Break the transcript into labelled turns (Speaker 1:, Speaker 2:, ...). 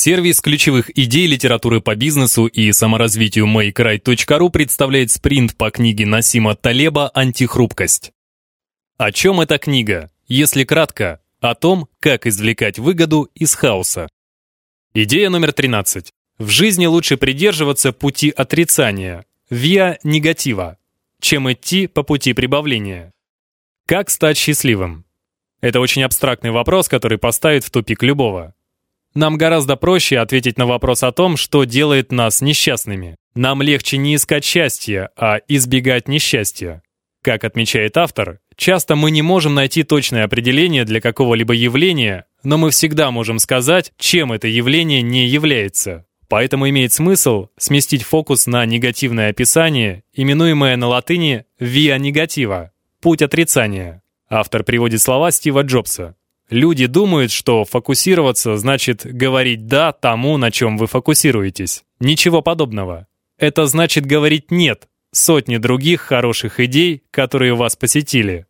Speaker 1: Сервис ключевых идей литературы по бизнесу и саморазвитию makeright.ru представляет спринт по книге Насима Талеба «Антихрупкость». О чем эта книга? Если кратко, о том, как извлекать выгоду из хаоса. Идея номер 13. В жизни лучше придерживаться пути отрицания, via негатива, чем идти по пути прибавления. Как стать счастливым? Это очень абстрактный вопрос, который поставит в тупик любого. Нам гораздо проще ответить на вопрос о том, что делает нас несчастными. Нам легче не искать счастья, а избегать несчастья. Как отмечает автор, часто мы не можем найти точное определение для какого-либо явления, но мы всегда можем сказать, чем это явление не является. Поэтому имеет смысл сместить фокус на негативное описание, именуемое на латыни «via negativa» — «путь отрицания». Автор приводит слова Стива Джобса. Люди думают, что фокусироваться значит говорить «да» тому, на чем вы фокусируетесь. Ничего подобного. Это значит говорить «нет» сотни других хороших идей, которые вас посетили.